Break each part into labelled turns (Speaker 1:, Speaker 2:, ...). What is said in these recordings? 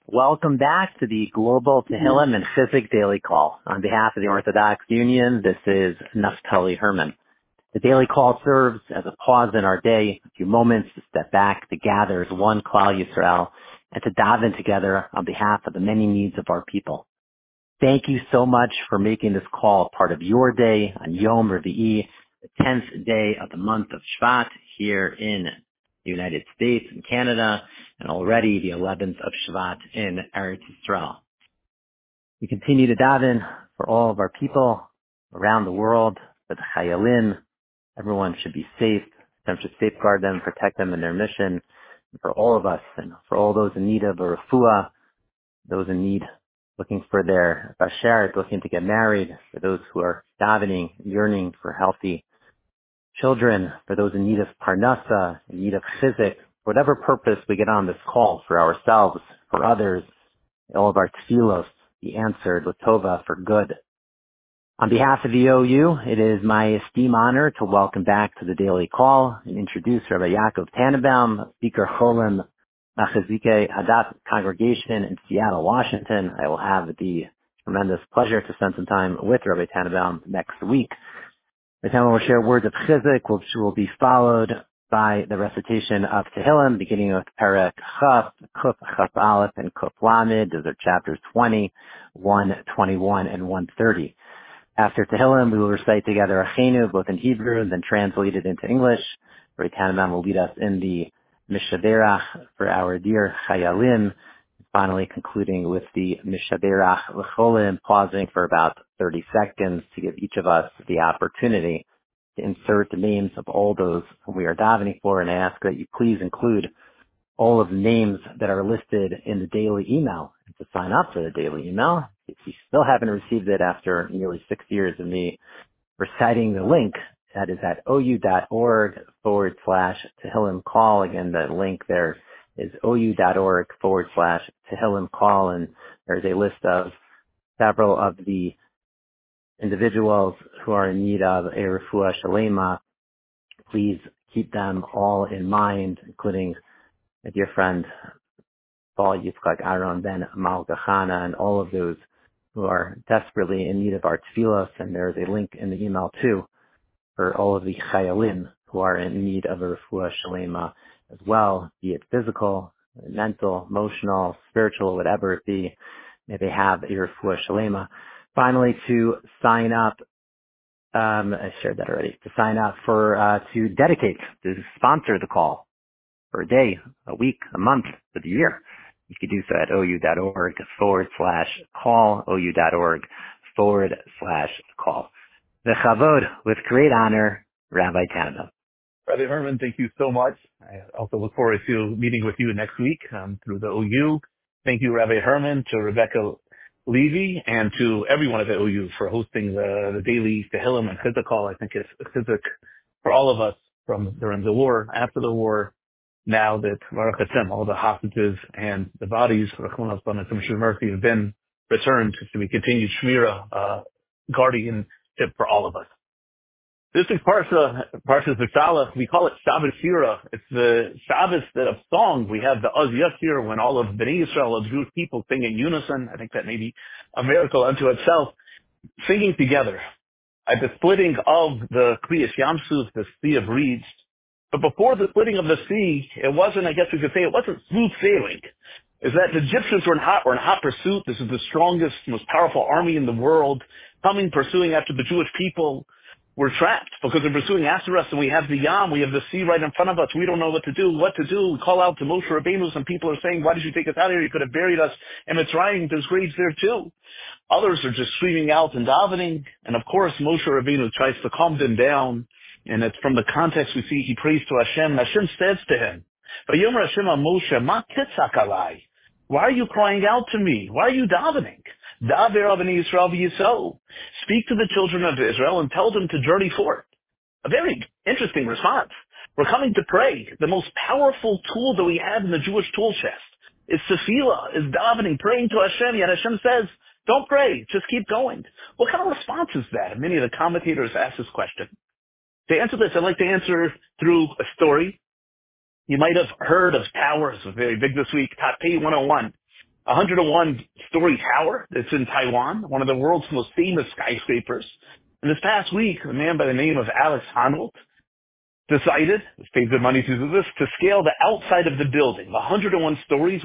Speaker 1: Welcome back to the Global Tehillim and Chizik Daily Call. On behalf of the Orthodox Union, this is Naftali Herman. The Daily Call serves as a pause in our day, a few moments to step back, to gather as one Klal Yisrael, and to dive in together on behalf of the many needs of our people. Thank you so much for making this call part of your day on Yom Revi'i, the 10th day of the month of Shvat here in the United States and Canada, and already the 11th of Shvat in Eretz Yisrael. We continue to daven for all of our people around the world, for the Chayalim. Everyone should be safe. Hashem should safeguard them, protect them in their mission. And for all of us, and for all those in need of a refuah, those in need looking for their bashert, looking to get married, for those who are davening, yearning for healthy children, for those in need of parnasa, in need of chizik, whatever purpose we get on this call, for ourselves, for others, all of our tefillos be answered with tova for good. On behalf of the OU, it is my esteemed honor to welcome back to the Daily Call and introduce Rabbi Yaakov Tannenbaum, Speaker Cholim Nachazike Hadat Congregation in Seattle, Washington. I will have the tremendous pleasure to spend some time with Rabbi Tannenbaum next week. The time will share words of chizik, which will be followed by the recitation of Tehillim, beginning with Perek Chaf, Kuf Chaf Aleph, and Kuf Lamed. Those are chapters 20, 121, and 130. After Tehillim, we will recite together Achenu, both in Hebrew and then translated into English. Rabbi Tannenbaum will lead us in the Mishaberach for our dear Chayalim, finally concluding with the Mishaberach L'cholim, pausing for about 30 seconds to give each of us the opportunity to insert the names of all those whom we are davening for, and I ask that you please include all of the names that are listed in the daily email. And to sign up for the daily email, if you still haven't received it after nearly 6 years of me reciting the link, that is at ou.org/Tehillim call. Again, the link there is ou.org/Tehillim call, and there's a list of several of the individuals who are in need of a refuah shalema. Please keep them all in mind, including my dear friend Paul Yitzchak Aaron Ben Malkachana and all of those who are desperately in need of our tefillos. And there's a link in the email too for all of the chayalim who are in need of a refuah shalema as well, be it physical, mental, emotional, spiritual, whatever it be. May they have a refuah shalema. Finally, to sign up, I shared that already, to sign up for, to dedicate, to sponsor the call for a day, a week, a month, for the year. You can do so at ou.org/call, ou.org/call. The Chavod, with great honor, Rabbi Tannenbaum.
Speaker 2: Rabbi Herman, thank you so much. I also look forward to meeting with you next week through the OU. Thank you, Rabbi Herman, to Rebecca Levy, and to everyone at the OU for hosting the daily Tehillim and Chizik call. I think it's Chizik for all of us from during the war, after the war, now that Baruch Hashem, all the hostages and the bodies have been returned to be continued Shmira, guardianship for all of us. This is Parsha V'Shalach. We call it Shabbos Shira. It's the Shabbos of song. We have the Oz Yashir when all of Bnei Yisrael, of Jewish people, sing in unison. I think that may be a miracle unto itself, singing together at the splitting of the Kriyas Yamsuf, the Sea of Reeds. But before the splitting of the sea, it wasn't, I guess we could say, it wasn't smooth sailing. Is that the Egyptians were in hot pursuit. This is the strongest, most powerful army in the world, pursuing after the Jewish people. We're trapped because they're pursuing after us, and we have the Yam, we have the sea right in front of us. We don't know what to do. We call out to Moshe Rabbeinu. Some people are saying, why did you take us out of here? You could have buried us in Mitzrayim. There's graves there too. Others are just screaming out and davening. And of course, Moshe Rabbeinu tries to calm them down. And it's from the context we see he prays to Hashem. Hashem says to him, Vayomer Hashem Moshe, Ma titzak alai? Why are you crying out to me? Why are you davening? Daver Bnei Yisrael v'Yisrael. Speak to the children of Israel and tell them to journey forth. A very interesting response. We're coming to pray. The most powerful tool that we have in the Jewish tool chest is tefillah, is davening, praying to Hashem. Yet Hashem says, don't pray, just keep going. What kind of response is that? And many of the commentators ask this question. To answer this, I'd like to answer through a story. You might have heard of Towers, very big this week, Top Pay 101. 101-story tower that's in Taiwan, one of the world's most famous skyscrapers. And this past week, a man by the name of Alex Honnold decided, paid good money to do this, to scale the outside of the building, 101 stories,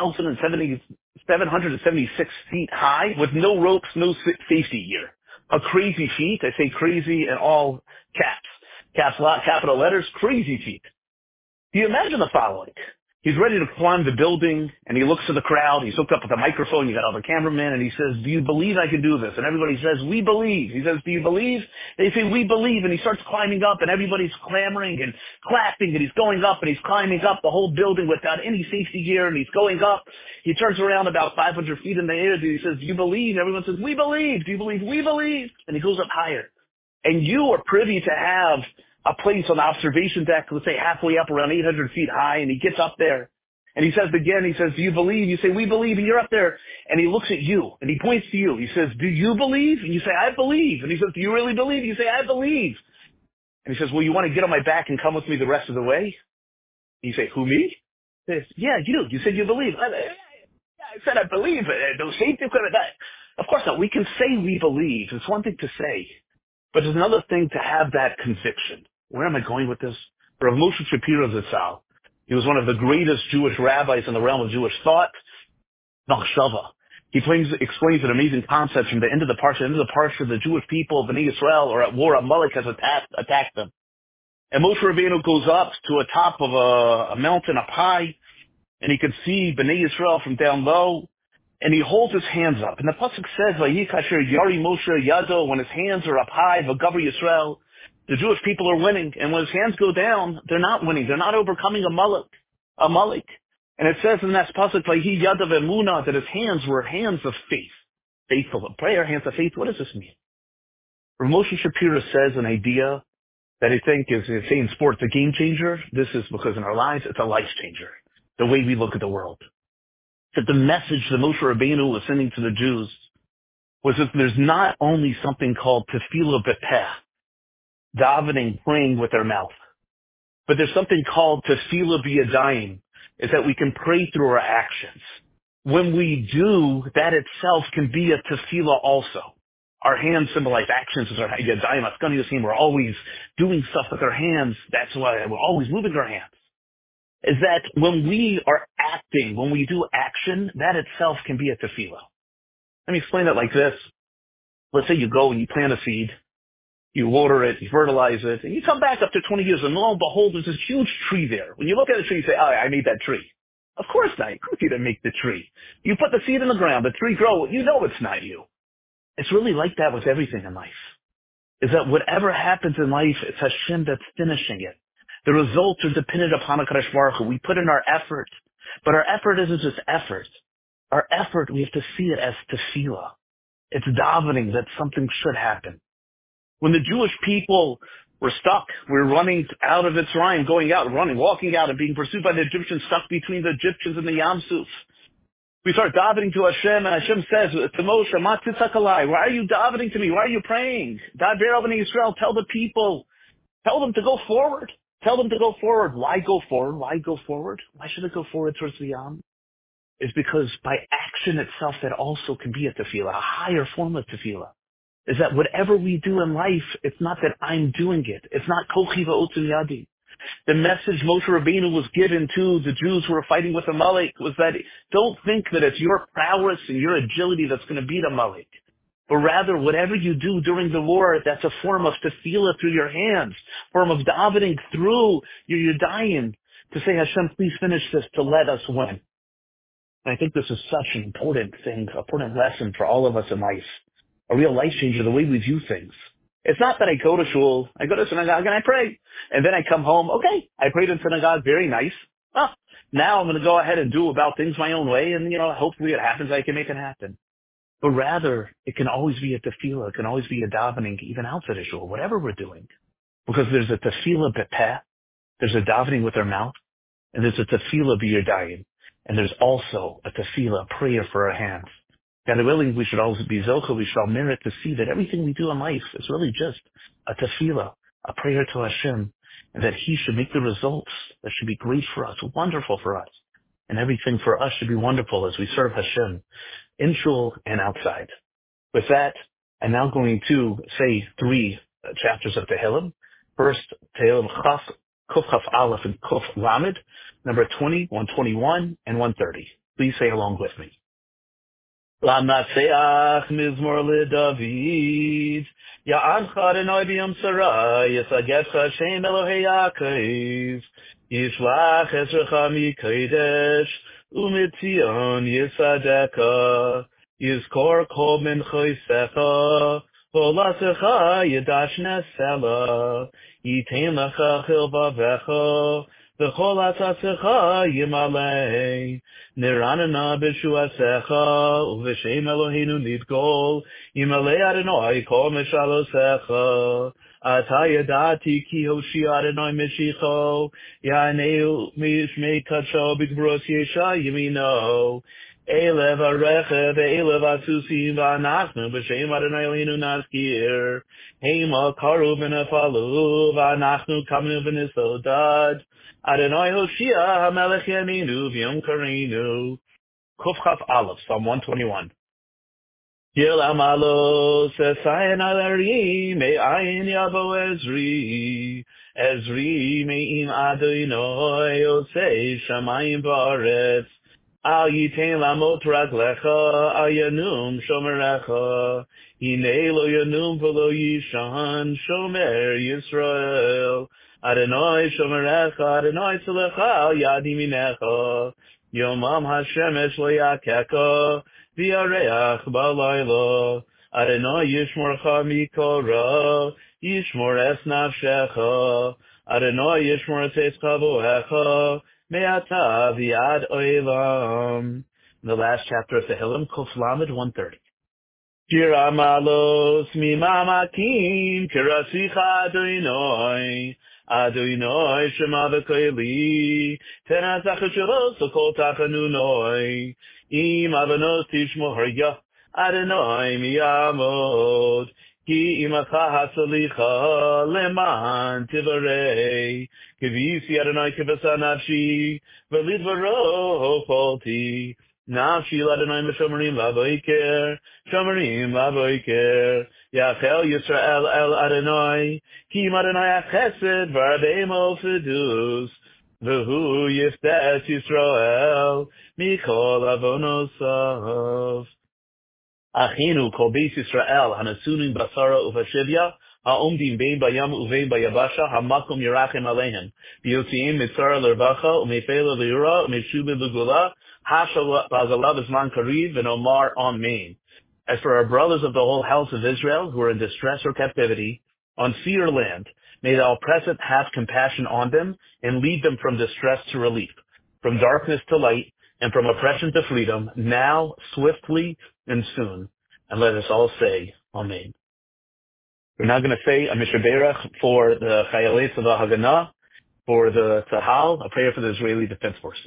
Speaker 2: 1,776 feet high, with no ropes, no safety gear. A crazy feat. I say crazy in all caps. Capital letters, crazy feat. Do you imagine the following? He's ready to climb the building, and he looks to the crowd. He's hooked up with a microphone. You got all the cameramen, and he says, "Do you believe I can do this?" And everybody says, "We believe." He says, "Do you believe?" They say, "We believe." And he starts climbing up, and everybody's clamoring and clapping, and he's going up, and he's climbing up the whole building without any safety gear, and he's going up. He turns around about 500 feet in the air, and he says, "Do you believe?" Everyone says, "We believe." "Do you believe?" "We believe." And he goes up higher. And you are privy to have a place on the observation deck, let's say halfway up, around 800 feet high, and he gets up there. And he says again, he says, "Do you believe?" You say, "We believe," and you're up there. And he looks at you, and he points to you. He says, "Do you believe?" And you say, "I believe." And he says, "Do you really believe?" You say, "I believe." And he says, "Well, you want to get on my back and come with me the rest of the way?" And you say, "Who, me?" He says, "Yeah, you. You said you believe." I said, "I believe." Of course not. We can say we believe. It's one thing to say. But it's another thing to have that conviction. Where am I going with this? Rav Moshe Shapiro Zatzal. He was one of the greatest Jewish rabbis in the realm of Jewish thought, Machshava. He explains an amazing concept from the end of the parsha, the Jewish people, Bnei Yisrael, are at war. Amalek has attacked them. And Moshe Rabbeinu goes up to a top of a mountain up high, and he can see Bnei Yisrael from down low, and he holds his hands up. And the pasuk says, "Vayi kasher yari Moshe yado," when his hands are up high, v'gavar Yisrael, the Jewish people are winning. And when his hands go down, they're not winning. They're not overcoming Amalek. And it says in that pasuk, "Vayi yadav emunah," that his hands were hands of faith, faithful of prayer, hands of faith. What does this mean? Rav Moshe Shapiro says an idea that I think is, say in sports, a game changer. This is because in our lives, it's a life changer. The way we look at the world. That the message that Moshe Rabbeinu was sending to the Jews was that there's not only something called tefillah b'peh, davening, praying with our mouth, but there's something called tefillah b'yadayim, is that we can pray through our actions. When we do, that itself can be a tefillah also. Our hands symbolize actions as our yadayim, askani yosim. We're always doing stuff with our hands. That's why we're always moving our hands. Is that when we are acting, when we do action, that itself can be a tefillah. Let me explain it like this. Let's say you go and you plant a seed, you water it, you fertilize it, and you come back after 20 years, and lo and behold, there's this huge tree there. When you look at the tree, you say, "Oh, I made that tree." Of course not. Of course you didn't make the tree. You put the seed in the ground, the tree grows, you know it's not you. It's really like that with everything in life. Is that whatever happens in life, it's Hashem that's finishing it. The results are dependent upon HaKadosh Baruch Hu. We put in our effort, but our effort isn't just effort. Our effort, we have to see it as tefillah. It's davening that something should happen. When the Jewish people were stuck, we're running out of Mitzrayim, going out, running, walking out, and being pursued by the Egyptians, stuck between the Egyptians and the Yam Suf. We start davening to Hashem, and Hashem says to Moshe, "Ma titzakalai, why are you davening to me? Why are you praying? Daber el bnei Yisrael, tell the people, tell them to go forward. Tell them to go forward." Why go forward? Why go forward? Why should it go forward towards the Yam? It's because by action itself, that also can be a tefillah, a higher form of tefillah. Is that whatever we do in life, it's not that I'm doing it. It's not kochi va'otzim yadi. The message Moshe Rabbeinu was given to the Jews who were fighting with Amalek was that don't think that it's your prowess and your agility that's going to beat Amalek. But rather, whatever you do during the war, that's a form of tefillah through your hands, form of davening through your yadayim to say, "Hashem, please finish this to let us win." And I think this is such an important thing, an important lesson for all of us in life, a real life changer, the way we view things. It's not that I go to shul, I go to synagogue and I pray, and then I come home, okay, I prayed in synagogue, very nice. Well, now I'm going to go ahead and do about things my own way, and, hopefully it happens, I can make it happen. But rather, it can always be a tefillah, it can always be a davening, even outside of shul, whatever we're doing. Because there's a tefillah b'peh, there's a davening with our mouth, and there's a tefillah b'yadayim, and there's also a tefillah, prayer for our hands. God willing, we should always be zochah, we should all merit to see that everything we do in life is really just a tefillah, a prayer to Hashem, and that He should make the results that should be great for us, wonderful for us. and everything for us should be wonderful as we serve Hashem in shul and outside. With that, I'm now going to say three chapters of Tehillim. First, Tehillim Chaf, Kuf Chaf Aleph, and Kuf Lamed, number 20, 121, and 130. Please say along with me. L'naseach mizmor leDavid, Ya'ancha Adonai b'yom tzara, Yisagetcha Hashem Elohei Yaakov, Yishlach Ezrecha mikodesh, U'mitzion Yisadeka, Yizkor kol menchosecha, V'olasecha Yidash Nesela, Yitain lecha chilvavecha, V'chol atzasecha Yimalei, Niranana b'shuasecha, U'v'shem Eloheinu nidgol, Yimalei Adonai kol meshalosecha, Ata yadati ki hoshi Adonai mishicho, Ya'aneu mishmei kadsho b'gvros yesha yimino, Elev arecha ve'elev asusim v'anachnu b'shem Adonai Eloheinu nazkir, Hema karu v'nefalu v'anachnu kamnu v'nisodad, Adonai Hoshia HaMelech Yaminu V'yom Karinu. Kuf Chaf Aleph, Psalm 121. Yil Amalo Sesayin Alari Me'ayin Yavo Ezri, Ezri Me'im Adonai Osei Shamayim V'aretz, Al Yitain Lamot Raglecha, Al Yanum Shomerecha, Hinei Lo Yanum V'lo Yishan Shomer Yisrael, Adonai Shomerecha, Adonai Tzelecha Al Yad Yiminecha, Yomam HaShemesh Lo Yakeka, V'yareach B'layla, Adonai Yishmorcha Mikol Ra, Yishmor Es Nafshecha, Adonai Yishmor Es Chavoecha, Me'ata V'yad Olam. The last chapter of Tehillim, Kuf Lamed 130. Shir Amalos Mimamakim Kirasicha Adonai, Adonai Shema V'Koili, Tenazach Shavos Kol Tachanunoi, Im Avanos Tishmo Harya, Adonai Miyamod, Ki Imacha Hasalicha, Leman Tivarei, Kivisi Adonai Kivasa Nafshi, V'Lidvaro Cholti, Nafshi Adonai M'Shomerim Lavoiker, Shomerim Lavoiker, Yachel Yisrael El Adonai, Ki Adonai Chesed V'Arbeimo Fidus, V'Hu Yiftes Yisrael, Mikol Avonosav. Achinu kol beis Yisrael hanasunim basara uvashivya haomdim bein bayam uvein bayabasha hamakom yirachem aleihem b'yotziim mitzara l'rvacha umefela l'yura umeshuba l'gula hasha b'azalav izman kariv and omar amen. As for our brothers of the whole house of Israel who are in distress or captivity on sea or land, may thou oppressant have compassion on them and lead them from distress to relief, from darkness to light, and from oppression to freedom, now, swiftly, and soon. And let us all say, Amen. We're now going to say a Mishnah Berach for the Chayalei Tzava Haganah, for the Tzahal, a prayer for the Israeli Defense Forces.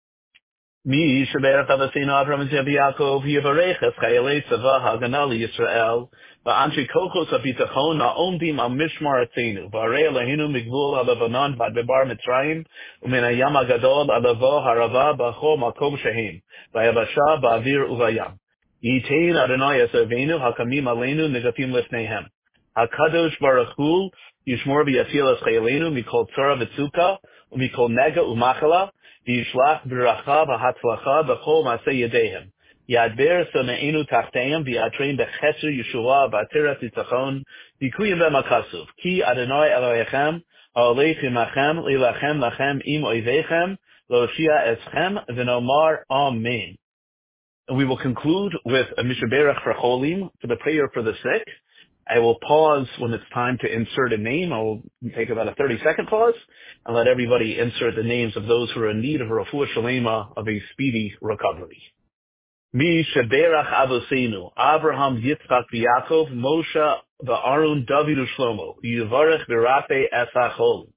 Speaker 2: Mi Sheberach Avasinu Avram and Yaakov Yivarech Es Chayalei Tzava Haganah LiYisrael Va'anshi Kochos HaBitachon Ha'omdim Al Mishmar Atzinu V'arei Eloheinu Migvul HaLevanon Vad Bebar Mitzrayim U'min Hayam HaGadol Alavo Harava B'chol Makom Shehem V'yavasha Ba'avir Uvayam Yitein Adonai Yasavenu Hakamim Aleinu Negatim Lifneihem HaKadosh Baruch Hu Yishmor V'yasil Es Chayalenu Mikol Tzara V'tzuka U'mikol Nega U'machala V'yishlach B'racha V'hatzlacha B'chol Masei Yedehem Yadber Someinu Tachteim V'yatrein B'cheser Yeshua V'atirat Yitzachon V'kuyim B'makasuv Ki Adonai Elohechem Ha'olech Imachem Leilachem Lachem Im Oivechem Lo'oshia Eschem V'nomar Amen. And we will conclude with a Mishnah Berach for Cholim, for the prayer for the sick. I will pause when it's time to insert a name. I will take about a 30-second pause and let everybody insert the names of those who are in need of a refuah shalema, of a speedy recovery. Mi sheberach avoseinu, Abraham, Yitzchak, Yaakov, Moshe, Aaron, David, Shlomo, Yivarech v'rafe es hachol.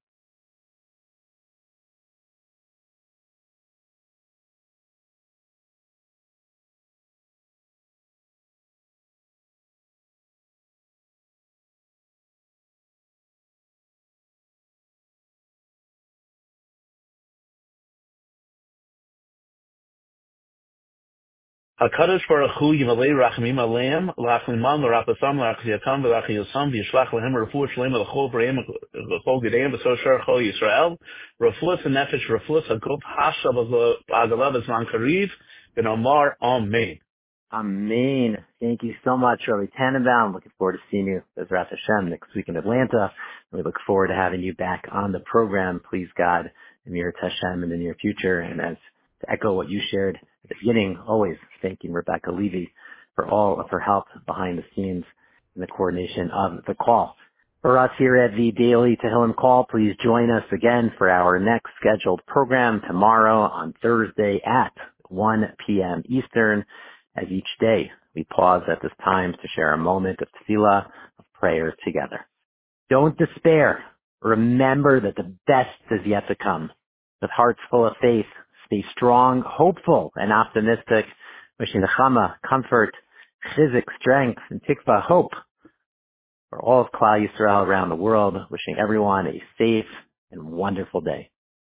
Speaker 2: HaKadosh Baruch Hu Yimalei Rachamim Aleim Lachliman L'Rapasam L'Achiyakam V'Lachiyosam V'Yishlach Lehem Refuah Shlema L'Chol B'Reim L'Chol Gedeim V'Soshar Chol Yisrael Refuah Nefesh Refuah Haguf Hasha B'Agalav Zman Kariv V'Nomar Amen.
Speaker 1: Amen. Thank you so much, Rabbi Tannenbaum. Looking forward to seeing you, Bezrat Hashem, next week in Atlanta. We look forward to having you back on the program. Please, God, Emir Hashem in the near future. And as to echo what you shared at the beginning, always thanking Rebecca Levy for all of her help behind the scenes in the coordination of the call. For us here at the Daily Tehillim Call, please join us again for our next scheduled program tomorrow on Thursday at 1 p.m. Eastern. As each day, we pause at this time to share a moment of tefillah, of prayer together. Don't despair. Remember that the best is yet to come. With hearts full of faith, stay strong, hopeful, and optimistic, wishing nechama, comfort, chizik, strength, and tikva, hope, for all of Klal Yisrael around the world, wishing everyone a safe and wonderful day.